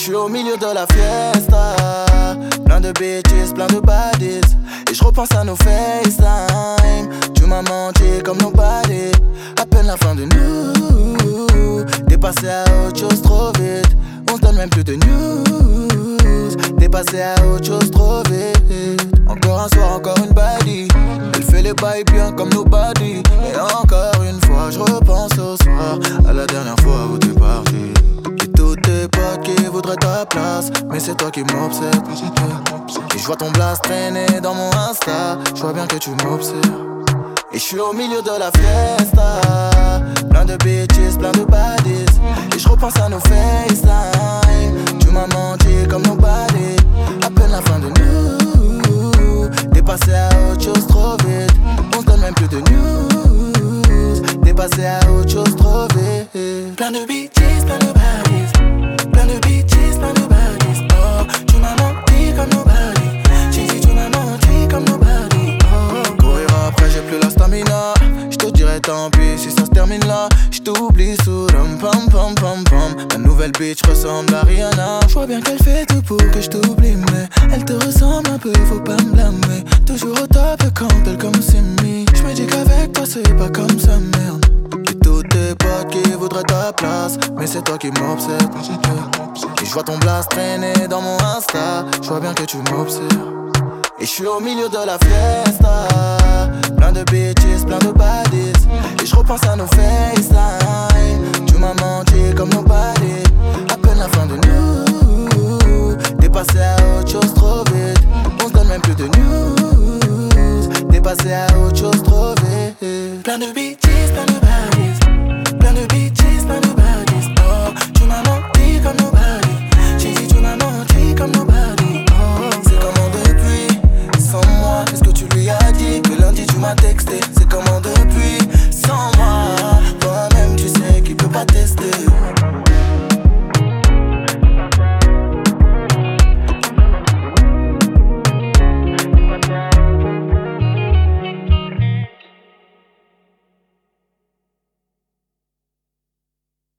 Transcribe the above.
suis au milieu de la fiesta, plein de bitches, plein de baddies. Et je repense à nos FaceTime. Tu m'as menti comme nobody. À peine la fin de nous, t'es passé à autre chose trop vite. On se donne même plus de news. T'es passé à autre chose trop vite. Encore un soir, encore une baddie. Elle fait les bails bien comme nobody. Et encore une fois, je repense au soir, à la dernière fois où t'es parti. Et tous tes potes qui voudraient ta place, mais c'est toi qui m'obsède. Et je vois ton blast traîner dans mon Insta. Je vois bien que tu m'observes. Et je suis au milieu de la fiesta, plein de bitches, plein de baddies. Et je repense à nos FaceTime. Tu m'as menti comme nobody. À peine la fin de nous, t'es passé à autre chose trop vite. On se donne même plus de news. T'es passé à autre chose trop vite. Plein de bitches, plein de baddies. Plein de bitches, plein de baddies. Oh, tu m'as menti comme nobody. J'ai dit tu m'as menti comme nobody. Oh, courir après j'ai plus la stamina. J'te dirais tant pis si ça se termine là. J't'oublie sous rum pam pam pam pam. Ma nouvelle bitch ressemble à Rihanna. J'vois bien qu'elle fait tout pour que j't'oublie, mais elle te ressemble un peu, faut pas me blâmer. Toujours au top quand elle comme Simi. J'me dis qu'avec toi c'est pas comme ça, merde. Et tous tes potes qui voudraient ta place, mais c'est toi qui m'obsède. Et j'vois ton blast traîner dans mon Insta. J'vois bien que tu m'observes. Et je suis au milieu de la fiesta, plein de bitches, plein de baddies. Et je repense à nos FaceTime. Tu m'as menti comme nobody. À peine la fin de nous, t'es passé à autre chose trop vite. On se donne même plus de news. T'es passé à autre chose trop vite. Plein de bitches, plein de baddies. Plein de bitches, plein de baddies. Oh, tu m'as menti comme nobody.